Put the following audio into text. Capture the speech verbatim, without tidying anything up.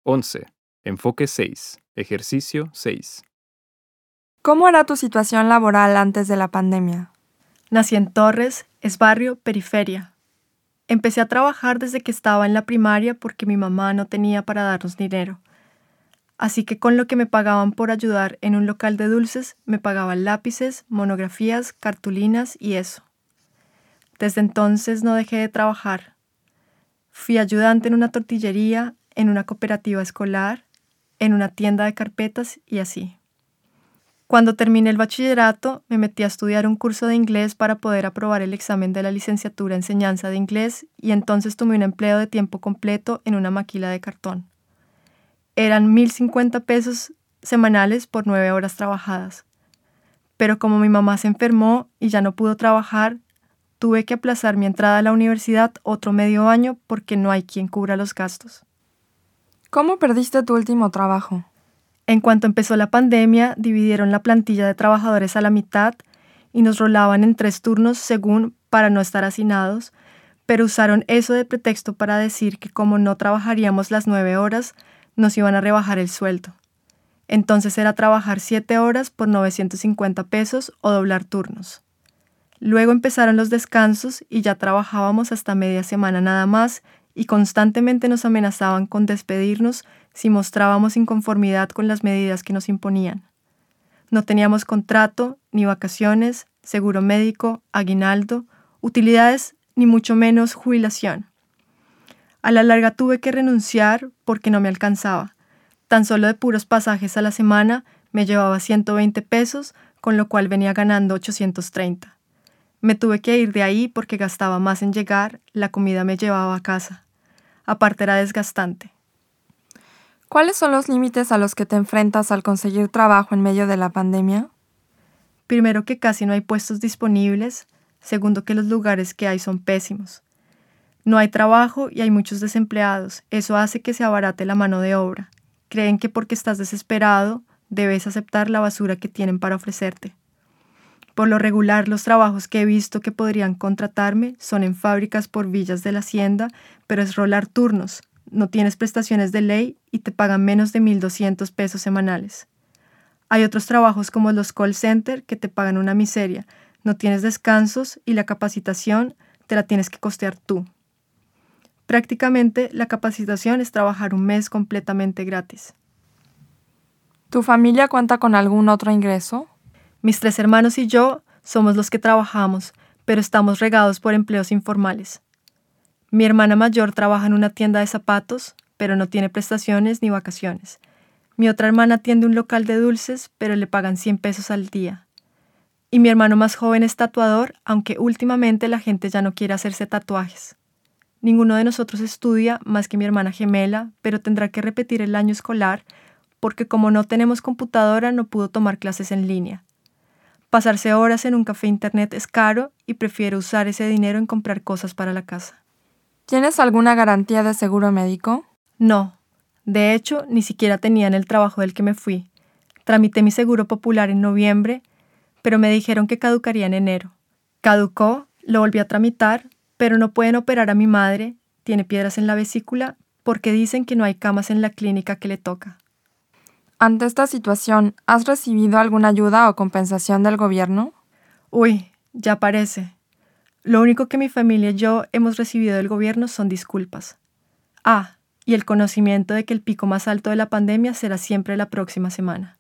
once. Enfoque seis. Ejercicio seis. ¿Cómo era tu situación laboral antes de la pandemia? Nací en Torres, es barrio, periferia. Empecé a trabajar desde que estaba en la primaria porque mi mamá no tenía para darnos dinero. Así que con lo que me pagaban por ayudar en un local de dulces, me pagaban lápices, monografías, cartulinas y eso. Desde entonces no dejé de trabajar. Fui ayudante en una tortillería, en una cooperativa escolar, en una tienda de carpetas y así. Cuando terminé el bachillerato, me metí a estudiar un curso de inglés para poder aprobar el examen de la licenciatura en enseñanza de inglés y entonces tomé un empleo de tiempo completo en una maquila de cartón. Eran mil cincuenta pesos semanales por nueve horas trabajadas. Pero como mi mamá se enfermó y ya no pudo trabajar, tuve que aplazar mi entrada a la universidad otro medio año porque no hay quien cubra los gastos. ¿Cómo perdiste tu último trabajo? En cuanto empezó la pandemia, dividieron la plantilla de trabajadores a la mitad y nos rolaban en tres turnos según para no estar hacinados, pero usaron eso de pretexto para decir que como no trabajaríamos las nueve horas, nos iban a rebajar el sueldo. Entonces era trabajar siete horas por novecientos cincuenta pesos o doblar turnos. Luego empezaron los descansos y ya trabajábamos hasta media semana nada más y constantemente nos amenazaban con despedirnos si mostrábamos inconformidad con las medidas que nos imponían. No teníamos contrato, ni vacaciones, seguro médico, aguinaldo, utilidades, ni mucho menos jubilación. A la larga tuve que renunciar porque no me alcanzaba. Tan solo de puros pasajes a la semana me llevaba ciento veinte pesos, con lo cual venía ganando ochocientos treinta. Me tuve que ir de ahí porque gastaba más en llegar, la comida me llevaba a casa. Aparte era desgastante. ¿Cuáles son los límites a los que te enfrentas al conseguir trabajo en medio de la pandemia? Primero, que casi no hay puestos disponibles. Segundo, que los lugares que hay son pésimos. No hay trabajo y hay muchos desempleados. Eso hace que se abarate la mano de obra. Creen que porque estás desesperado, debes aceptar la basura que tienen para ofrecerte. Por lo regular, los trabajos que he visto que podrían contratarme son en fábricas por villas de la hacienda, pero es rolar turnos. No tienes prestaciones de ley y te pagan menos de mil doscientos pesos semanales. Hay otros trabajos como los call center que te pagan una miseria. No tienes descansos y la capacitación te la tienes que costear tú. Prácticamente la capacitación es trabajar un mes completamente gratis. ¿Tu familia cuenta con algún otro ingreso? Mis tres hermanos y yo somos los que trabajamos, pero estamos regados por empleos informales. Mi hermana mayor trabaja en una tienda de zapatos, pero no tiene prestaciones ni vacaciones. Mi otra hermana atiende un local de dulces, pero le pagan cien pesos al día. Y mi hermano más joven es tatuador, aunque últimamente la gente ya no quiere hacerse tatuajes. Ninguno de nosotros estudia más que mi hermana gemela, pero tendrá que repetir el año escolar porque como no tenemos computadora no pudo tomar clases en línea. Pasarse horas en un café internet es caro y prefiero usar ese dinero en comprar cosas para la casa. ¿Tienes alguna garantía de seguro médico? No. De hecho, ni siquiera tenía en el trabajo del que me fui. Tramité mi seguro popular en noviembre, pero me dijeron que caducaría en enero. Caducó, lo volví a tramitar, pero no pueden operar a mi madre, tiene piedras en la vesícula, porque dicen que no hay camas en la clínica que le toca. Ante esta situación, ¿has recibido alguna ayuda o compensación del gobierno? Uy, ya parece. Lo único que mi familia y yo hemos recibido del gobierno son disculpas. Ah, y el conocimiento de que el pico más alto de la pandemia será siempre la próxima semana.